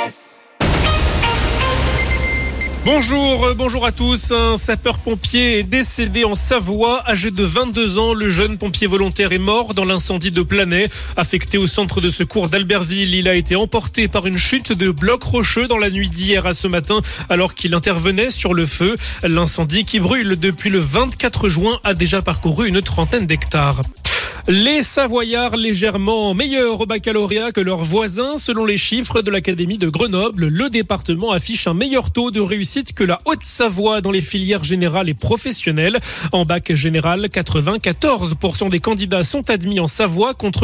Bonjour à tous. Un sapeur-pompier est décédé en Savoie, âgé de 22 ans. Le jeune pompier volontaire est mort dans l'incendie de Planay. Affecté au centre de secours d'Albertville, il a été emporté par une chute de blocs rocheux dans la nuit d'hier à ce matin, alors qu'il intervenait sur le feu. L'incendie qui brûle depuis le 24 juin a déjà parcouru une trentaine d'hectares. Les Savoyards légèrement meilleurs au baccalauréat que leurs voisins. Selon les chiffres de l'Académie de Grenoble, le département affiche un meilleur taux de réussite que la Haute-Savoie dans les filières générales et professionnelles. En bac général, 94% des candidats sont admis en Savoie contre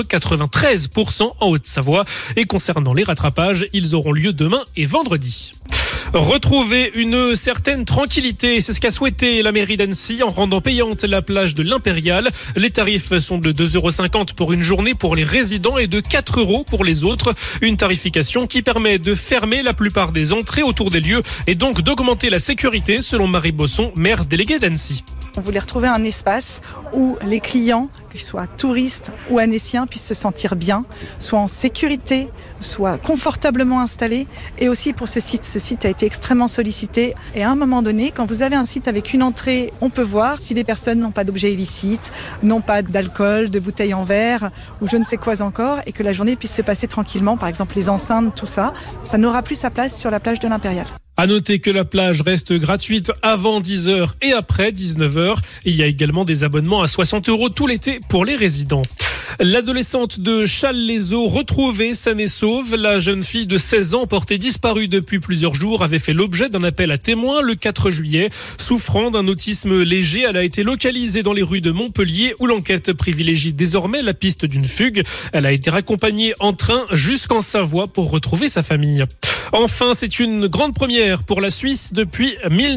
93% en Haute-Savoie. Et concernant les rattrapages, ils auront lieu demain et vendredi. Retrouver une certaine tranquillité, c'est ce qu'a souhaité la mairie d'Annecy en rendant payante la plage de l'Impérial. Les tarifs sont de 2,50 € pour une journée pour les résidents et de 4 € pour les autres. Une tarification qui permet de fermer la plupart des entrées autour des lieux et donc d'augmenter la sécurité, selon Marie Bosson, maire déléguée d'Annecy. On voulait retrouver un espace où les clients, qu'ils soient touristes ou annéciens, puissent se sentir bien, soient en sécurité, soient confortablement installés. Et aussi pour ce site a été extrêmement sollicité. Et à un moment donné, quand vous avez un site avec une entrée, on peut voir si les personnes n'ont pas d'objets illicites, n'ont pas d'alcool, de bouteilles en verre ou je ne sais quoi encore, et que la journée puisse se passer tranquillement, par exemple les enceintes, tout ça. Ça n'aura plus sa place sur la plage de l'Impérial. À noter que la plage reste gratuite avant 10h et après 19h. Il y a également des abonnements à 60 € tout l'été pour les résidents. L'adolescente de Challes-les-Eaux retrouvée saine et sauve. La jeune fille de 16 ans portée disparue depuis plusieurs jours avait fait l'objet d'un appel à témoins le 4 juillet. Souffrant d'un autisme léger, elle a été localisée dans les rues de Montpellier où l'enquête privilégie désormais la piste d'une fugue. Elle a été raccompagnée en train jusqu'en Savoie pour retrouver sa famille. Enfin, c'est une grande première pour la Suisse depuis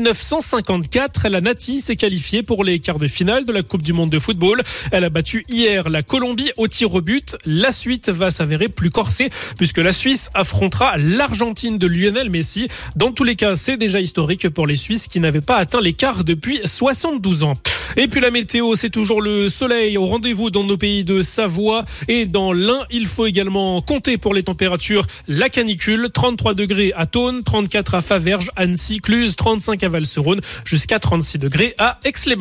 1954. La Nati s'est qualifiée pour les quarts de finale de la Coupe du Monde de football. Elle a battu hier la Colombie au tir au but. La suite va s'avérer plus corsée puisque la Suisse affrontera l'Argentine de Lionel Messi. Dans tous les cas, c'est déjà historique pour les Suisses qui n'avaient pas atteint les quarts depuis 72 ans. Et puis la météo, c'est toujours le soleil au rendez-vous dans nos pays de Savoie et dans l'Ain. Il faut également compter pour les températures la canicule, 33 degrés à Thônes, 34 à Faverges, Annecy, Cluses, 35 à Val-sur-Rhône, jusqu'à 36 degrés à Aix-les-Bains.